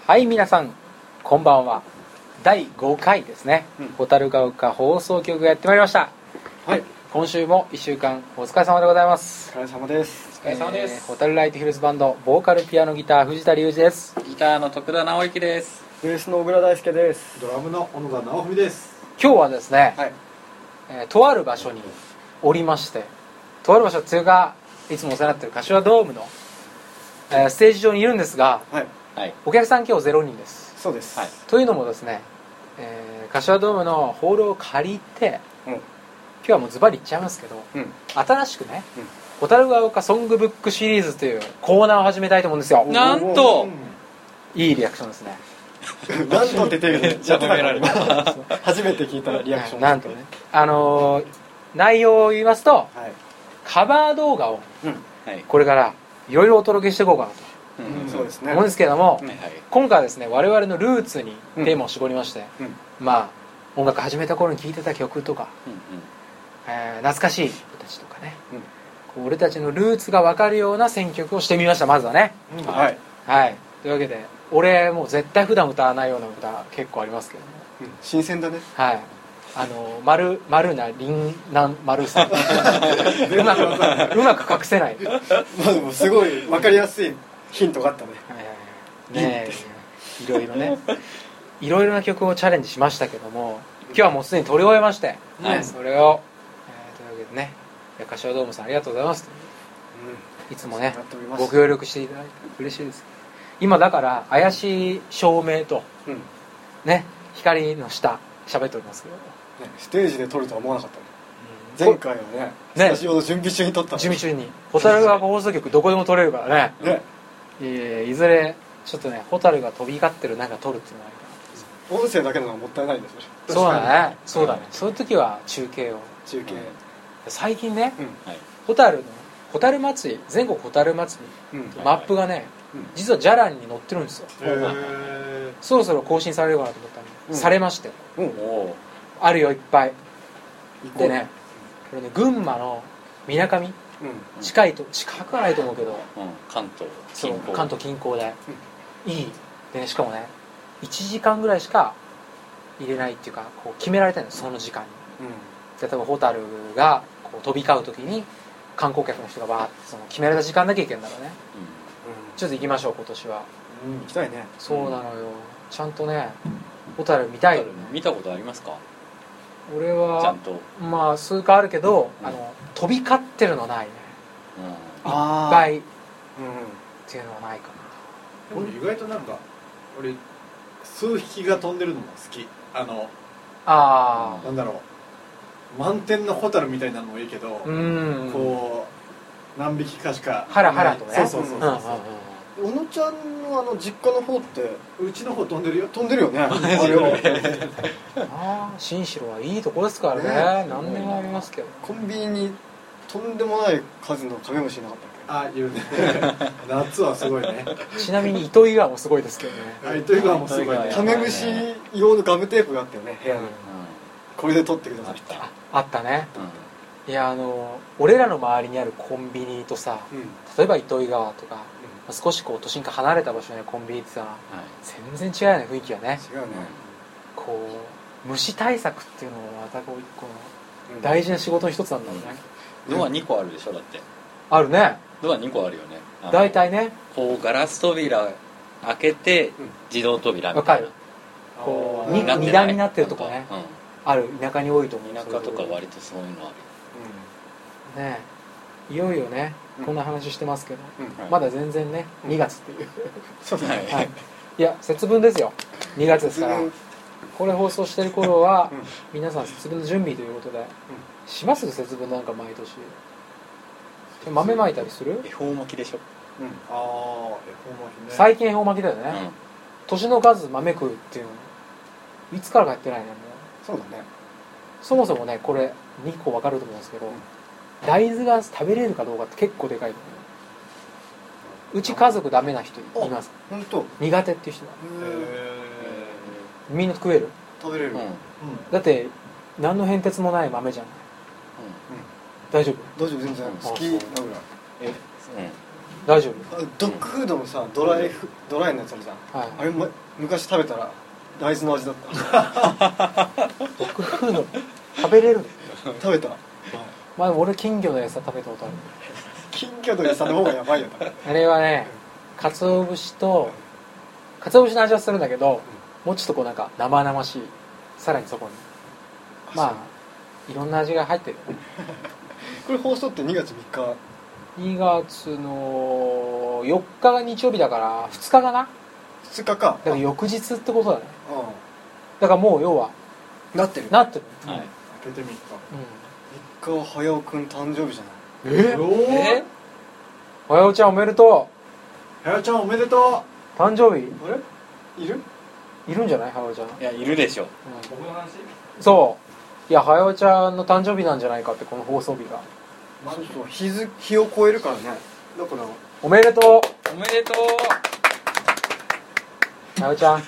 はい、皆さんこんばんは。第5回ですね、蛍ヶ丘放送局がやってまいりました。 はい、 今週も1週間お疲れ様でございます。 お疲れ様です。 お疲れ様です。 ホタルライトヒルズバンドボーカルピアノギター藤田隆二です。 ギターの徳田直之です。 ベースの小倉大輔です。 ドラムの小野田直文です。 今日はですね、 はい、 とある場所におりまして、とある場所っていうかいつもお世話になっている柏ドームの、ステージ上にいるんですが、 はいはい、 お客さん今日0人です。 そうです、 はい、 というのもですね、柏ドームのホールを借りて、今日はもうズバリ言っちゃいますけど、新しくね、蛍ヶ丘ソングブックシリーズというコーナーを始めたいと思うんですよ。 なんといいリアクションですね。 なんとって言ってるけど褒められた初めて聞いたリアクション、 なんとね、内容を言いますと、 はい、 カバー動画をはい、 これからいろいろお届けしていこうかなとそうですね、 思うんですけれども、 はいはい、 今回はですね、我々のルーツにテーマを絞りまして、まあ音楽始めた頃に聴いてた曲とか、懐かしい人たちとかね、俺たちのルーツが分かるような選曲をしてみました。まずはね、 はい、 はい、というわけで俺もう絶対普段歌わないような歌結構ありますけども、 新鮮だね。 はい、丸なりんなん丸さんうまく隠せないまあでもすごい分かりやすいヒントがあったね。 ねえ、いろいろね、いろいろな曲をチャレンジしましたけども、今日はもうすでに撮り終えまして、 はい、 それを、というわけでね、柏ドームさんありがとうございます、いつもねご協力していただいて嬉しいです。今だから怪しい照明と、ね、光の下喋っておりますけど、 ステージで撮るとは思わなかったね。前回はね、スタジオの準備中に撮ったの。 準備中に蛍ヶ丘放送局どこでも撮れるからね。いずれちょっとね、蛍が飛び交ってる中撮るっていうのはありかな。 音声だけなのはもったいないですよ。 そうだね、そうだね、そういう時は中継を。最近ね、蛍祭り、全国蛍祭りマップがね、実はじゃらんに載ってるんですよ。そろそろ更新されるかなと思ったのに、されまして、あるよ、いっぱいでね、これね、群馬のみなかみ、近くはないと思うけど、 関東近郊で、いいでね、しかもね1時間ぐらいしか入れないっていうか、こう決められてるんです、その時間に。例えば蛍がこう飛び交う時に観光客の人がバーってその決められた時間だけ行けるんだろうね。ちょっと行きましょう、今年は。 行きたいね。 そうなのよ、ちゃんとね蛍見たいよね。 見たことありますか？ 俺はちゃんとまあ数回あるけど、飛び交ってるのないね、いっぱいっていうのはないかな。 でも意外となんか俺数匹が飛んでるのも好き。なんだろう、満天のホタルみたいなのもいいけど、こう何匹かしかハラハラとね。 そう小野ちゃんの実家の方って、 うちの方飛んでるよ。 飛んでるよね。 新城はいいとこですからね。何でもありますけど。 コンビニにとんでもない数のカメムシいなかったっけ？ いるね。夏はすごいね。 ちなみに糸魚川もすごいですけどね。 糸魚川もすごいね。 カメムシ用のガムテープがあったよね、部屋に。これで撮ってくださいって。 あったね。いや、俺らの周りにあるコンビニとさ、例えば糸魚川とか少しこう都心から離れた場所にあるコンビニってさ、全然違うよね、雰囲気がね。 違うね。 こう虫対策っていうのもまたこう一個の大事な仕事の一つなんだろうね。 ドア2個あるでしょ、だって。 あるね。 ドア2個あるよね。 大体ね、 こうガラス扉開けて自動扉みわかる。こう2段になってるとこね、ある。田舎に多いと思う。 田舎とか割とそういうのあるね。いよいよね、こんな話してますけど、まだ全然ね、2月っていう。 そうだね。 いや、節分ですよ、2月ですから。これ放送してる頃は皆さん節分の準備ということでします？節分なんか毎年豆まいたりする？ 恵方巻きでしょ。 恵方巻きね。 最近恵方巻きだよね。年の数豆食うっていうのいつからかやってないね。もうそうだね。 そもそもね、これ2個分かると思うんですけど、大豆が食べれるかどうかって結構でかいと思う。うち家族ダメな人います。 本当？ 苦手っていう人がみんな食える？ 食べれる。 だって何の変哲もない豆じゃん。大丈夫？ 大丈夫、全然好きなぐらい。 大丈夫。 ドッグフードのさドライのやつあるじゃん、はい、あれも昔食べたら大豆の味だったドッグフード食べれる食べた、 まあ俺金魚の餌食べたことある。 金魚の餌の方がやばいよあれはね鰹節と鰹節の味はするんだけど、もうちょっとこうなんか生々しい、さらにそこにまあいろんな味が入ってるよねこれ放送って2月3日 2月の4日が日曜日だから2日かな。 2日か。だから翌日ってことだね。だからもう要はなってる、 はい、開けて3日、 3日は早尾くん誕生日じゃない。早尾ちゃんおめでとう。早尾ちゃんおめでとう。誕生日あれいるんじゃない早尾ちゃん。 いやいるでしょ、 僕の話。 そういや早尾ちゃんの誕生日なんじゃないかって、この放送日が。 そうそう日を超えるからね。だからおめでとう。 おめでとう。 あよちゃん。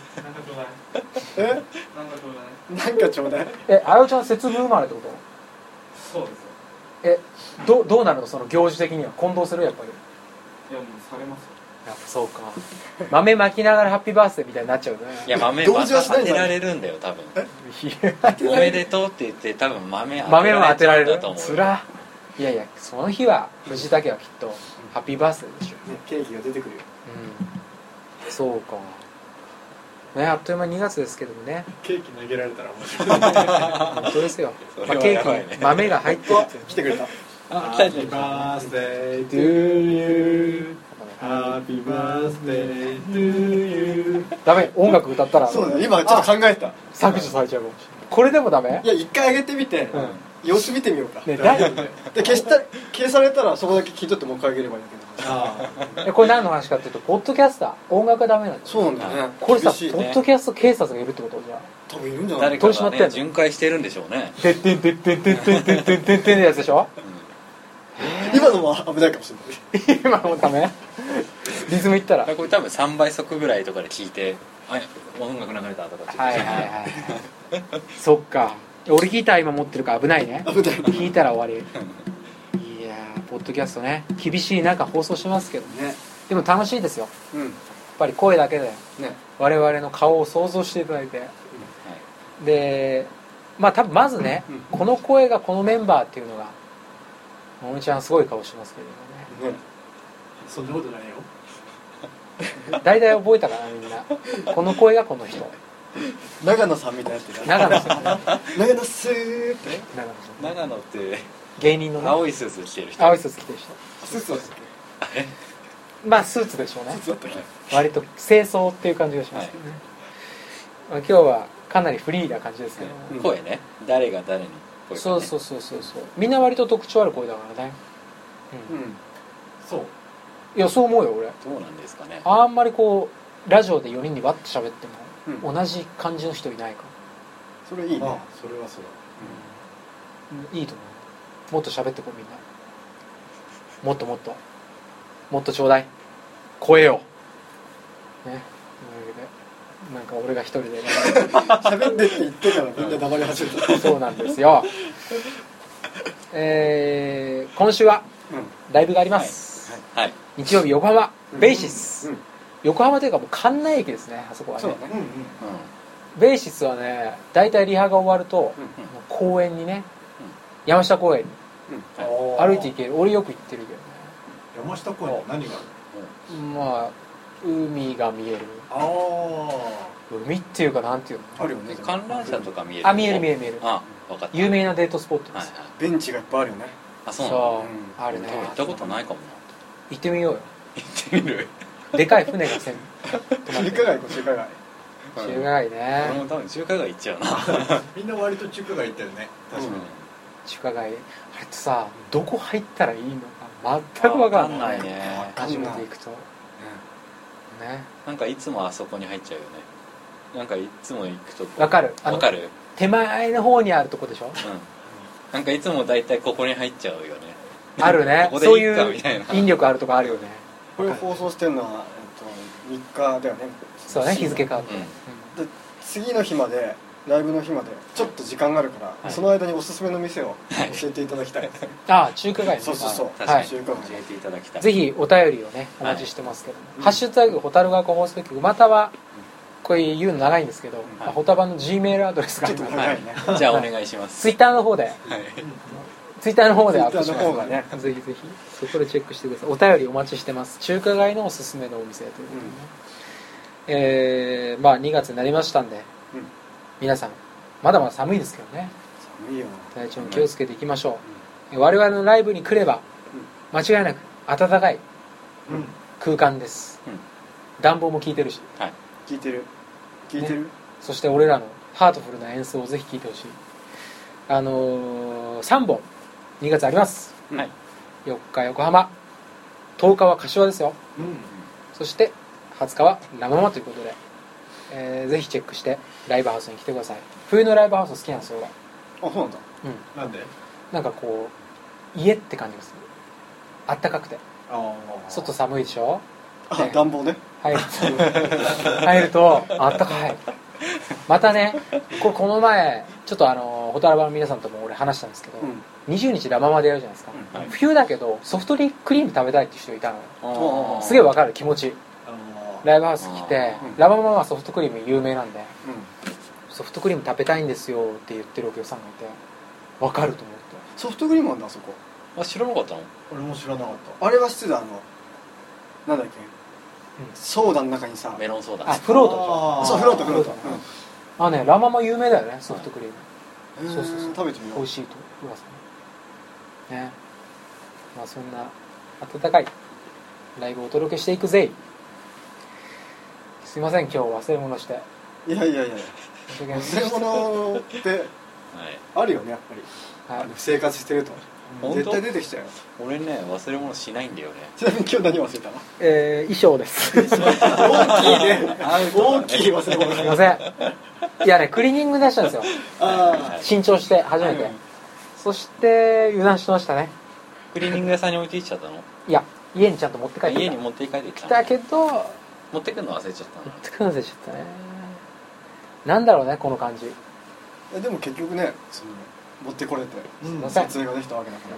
なんかちょうだい。 あよちゃん節分生まれってこと？ そうですよ。どうなるのその行事的には混同するやっぱり。 いやもうされますよ。 やっぱそうか。豆巻きながらハッピーバースデーみたいになっちゃうね。 いや豆当てられるんだよ多分。おめでとうって言って多分豆も当てられる。つら。いやいやその日は藤竹はきっとハッピーバースデーでしょ。 ねケーキが出てくるよ。 そうか。ね、あっという間2月ですけどもね。 ケーキ投げられたら面白い。 本当ですよ。ケーキ豆が入ってる。 来てくれた。 ハッピーバースデートゥーユー。ハッピーバースデートゥーユー。 ダメ、音楽歌ったら。 そうだね。今ちょっと考えた。 削除されちゃうかもしれない。これでもダメ？ いや一回上げてみて、様子見てみようか。 ね、 で消されたらそこだけ聞いとってもう一回上げればいいんだけど。 これ何の話かっていうと、ポッドキャスター音楽がダメなんです。 そうなんだよね。 これさ、ポッドキャスト警察がいるってことじゃ。 多分いるんじゃない？ 誰かがね巡回してるんでしょうね。 てってんてってんてってんてってんてんてんのやつでしょ。 今のも危ないかもしれない。 今のもダメ？リズムいったら。 これ多分3倍速ぐらいとかで聞いて、音楽流れたとか。 はいはいはい。そっか。俺ギター今持ってるから危ないね。 危ない。 弾いたら終わり。いやー、ポッドキャストね、厳しい中放送しますけどね。でも楽しいですよ。やっぱり声だけで我々の顔を想像していただいて、で、まあ多分まずね、この声がこのメンバーっていうのが、ももちゃんすごい顔しますけどね。 そんなことないよ。 大体覚えたかなみんな。この声がこの人。 長野さんみたいなやつ。 長野さん。 長野スーって長野って芸人のね、 青いスーツ着てる人。 青いスーツ着てる人。 スーツだっけ？ まあスーツでしょうね。 スーツだったっけ？ 割と清掃っていう感じがしますけどね。今日はかなりフリーな感じですけど、 声ね、誰が誰に声かね。 そうみんな割と特徴ある声だからね。 そう。 いやそう思うよ俺。 どうなんですかね。 あんまりこうラジオで4人にわって喋っても同じ感じの人いないから。 それいいね。 それはそうだ。いいと思う。もっと喋ってこうみんな。もっともっとちょうだい声をね。というわけでなんか俺が一人で喋ってって言ってからみんな黙り始めた。 そうなんですよ。今週はライブがあります。 はい。 日曜日横浜ベイシス。横浜というかもう関内駅ですね、あそこはね。 そうね。 ベイシスはね、大体リハが終わると公園にね、山下公園に歩いて行ける。俺よく行ってるけどね。 山下公園何がある？ まあ海が見える。海っていうかなんていうの？ あるよね。 観覧車とか見える。 あ、見える。 あ、分かった。 有名なデートスポットです。 ベンチがいっぱいあるよね。 あ、そうあるね。 行ったことないかもな。 行ってみようよ。 行ってみる。 でかい船が中華街中華街。 中華街ね。 俺も多分中華街行っちゃうな。 みんな割と中華街行ったよね。確かに。 中華街あれってさ、どこ入ったらいいのか全く分かんないね。 初めて行くとね。 なんかいつもあそこに入っちゃうよね。なんかいつも行くと分かる。手前の方にあるとこでしょ。 なんかいつもだいたいここに入っちゃうよね。 あるね。そういう引力あるとこあるよね。 これ放送してるのは3日だよね。 そうね、日付変わって。 次の日までライブの日までちょっと時間があるから、はい、その間におすすめの店を教えていただきたいですね。 ああ、中華街ね。 そうそうそう、 確かに中華街教えていただきたい。 ぜひお便りをねお待ちしてますけども、ハッシュタグホタル学放送局、またはこれ言うの長いんですけど、ホタバの G メールアドレスがあります。 じゃあお願いします。 ツイッターの方で、ツイッターの方でアップしますので、ね、ぜひぜひそこでチェックしてください。お便りお待ちしてます。中華街のおすすめのお店ということでね、まあ2月になりましたんで、皆さんまだまだ寒いですけどね、 寒いよ、 体調に気をつけていきましょう。我々のライブに来れば間違いなく暖かい空間です。暖房も効いてるし、 聞いてる、ね、 そして俺らのハートフルな演奏をぜひ聴いてほしい。3本2月あります、はい、4日横浜、10日は柏ですよ、そして20日はラ・ママということで、ぜひチェックしてライブハウスに来てください。冬のライブハウス好きなんですよ俺。 あ、そうなんだ。 なんで？なんかこう家って感じがする。あったかくて、外寒いでしょ。 暖房ね。 入るとあったかい。またね、この前ちょっとホタルバの皆さんとも俺話したんですけど、20日ラ・ママでやるじゃないですか、冬だけどソフトクリーム食べたいっていう人がいたのよ。すげえわかる気持ち。ライブハウス来て、ラ・ママはソフトクリーム有名なんで、ソフトクリーム食べたいんですよって言ってるお客さんがいて、わかると思って。 ソフトクリームなんだあそこ。 知らなかったの？ 俺も知らなかった。 あれは知ってた。なんだっけ、ソーダの中にさ、 メロンソーダ。 フロート。 そう、フロート。 ね、ラ・ママ有名だよね、ソフトクリーム。そう食べてみよう。 美味しいと噂ね。まあそんな温かいライブをお届けしていくぜ。すいません、今日忘れ物して。 いや忘れ物ってあるよね、やっぱり、生活してると絶対出てきちゃうよ。 俺ね、忘れ物しないんだよね。 ちなみに今日何忘れたの？ 衣装です。 大きいね。大きい忘れ物。 すいません。いやね、クリーニング出したんですよ。新調して初めて。そして油断してましたね。 クリーニング屋さんに置いていっちゃったの？ いや、家にちゃんと持って帰ってきた。 家に持って帰ってきた。 だけど持ってくの忘れちゃったの？ 持ってくの忘れちゃったね。なんだろうね、この感じ。 でも結局ね、持ってこれて撮影ができたわけだから。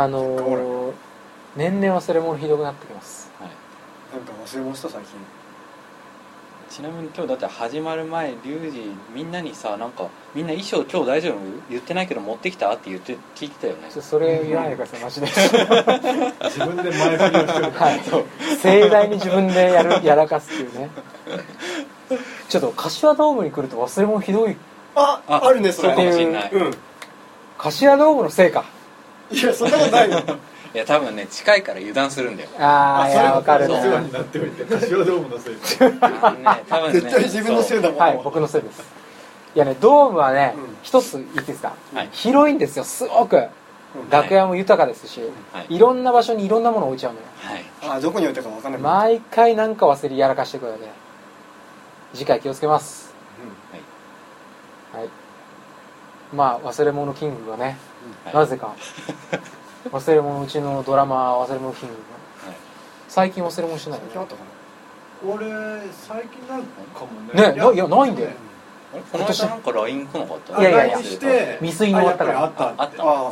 年々忘れ物ひどくなってきます。 なんか忘れ物した最近。 ちなみに今日だって始まる前、リュウジみんなにさ、なんかみんな衣装今日大丈夫言ってないけど持ってきたって聞いてたよね。 それ言わないでください、マジで。 自分で前振りをしてる。 はい、盛大に自分でやらかすっていうね。ちょっと柏ドームに来ると忘れ物ひどい。 あるね、それ。 かもしれない。 柏ドームのせいか。 いや、そんなことないよ。 いや、多分ね、近いから油断するんだよ。 いや、わかるね。 お世話になっておいて、柏ドームのせいか。 多分ね、 絶対自分のせいだもん。 はい、僕のせいです。いやね、ドームはね、一つ言っていいですか、広いんですよ、すごく。楽屋も豊かですし、いろんな場所にいろんなものを置いちゃうのよ。 どこに置いたか分かんない。 毎回なんか忘れやらかしてくるので、次回気をつけます。はい。まあ忘れ物キングがね、なぜか忘れ物、うちのドラマ忘れ物キングが最近忘れ物してないよね。 俺最近なんかもね。 ね、いやないんだよ。 この間なんか LINE 来なかった？ いやして未遂に終わったから。 あった。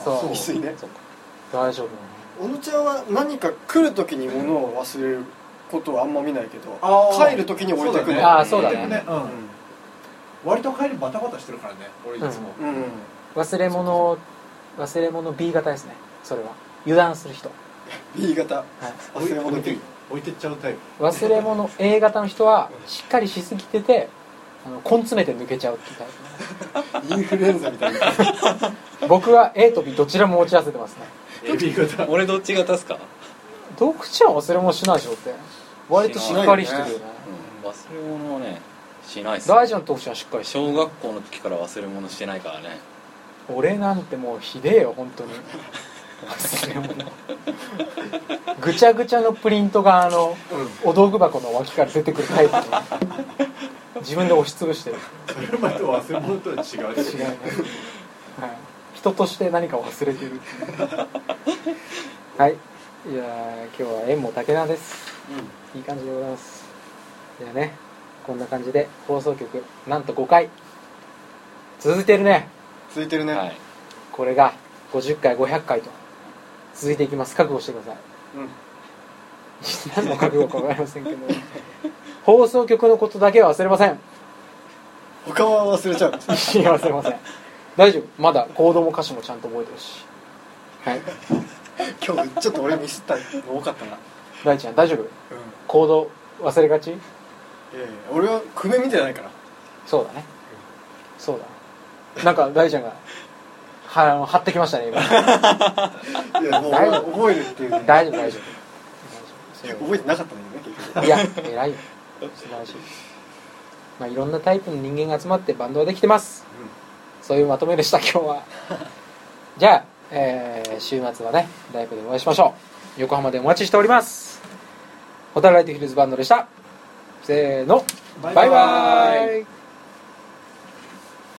そう未遂ね。 大丈夫。 小野ちゃんは何か来る時に物を忘れることはあんま見ないけど、帰る時に置いてくる。 そうだね。 割と帰りバタバタしてるからね、俺いつも。 忘れ物 B 型ですね、それは。油断する人。 B 型。忘れ物 B。 置いてっちゃうタイプ。 忘れ物 A 型の人はしっかりしすぎてて、根詰めて抜けちゃうっていうタイプ。 インフルエンザみたいな。 僕は A と B どちらも持ち合わせてますね。 B 型。俺どっち型っすか？ どっちは忘れ物しないでしょって。割としっかりしてるよね。 忘れ物はね、しないっす。 大事な特徴はしっかりしてる。 小学校の時から忘れ物してないからね。 俺なんてもうひでえよ、本当に。忘れ物。ぐちゃぐちゃのプリントがお道具箱の脇から出てくるタイプで自分で押しつぶしてる。 それまで忘れ物とは違う。 違うね。人として何かを忘れてる。はい。いや今日は縁も竹菜です。いい感じでございます。じゃあね、こんな感じで放送局なんと5回続いてるね。 続いてるね、はい、 これが50回500回と続いていきます。覚悟してください。何の覚悟か分かりませんけど放送局のことだけは忘れません。 他は忘れちゃう。いや忘れません。大丈夫、まだコードも歌詞もちゃんと覚えてるし。はい。 今日ちょっと俺ミスったの多かったな。 大ちゃん大丈夫、コード忘れがち？ 俺は譜面見てないから。 そうだね、そうだ。なんか大ちゃんが張ってきましたね今。いやもう覚えるっていうね。 大丈夫大丈夫。 覚えてなかったんだよね結局。 いや偉いよ、素晴らしい。まあいろんなタイプの人間が集まってバンドができてます、そういうまとめでした今日は。じゃあ、週末はねライブでお会いしましょう。横浜でお待ちしております。ホタルライトヒルズバンドでした。せーの、バイバイ。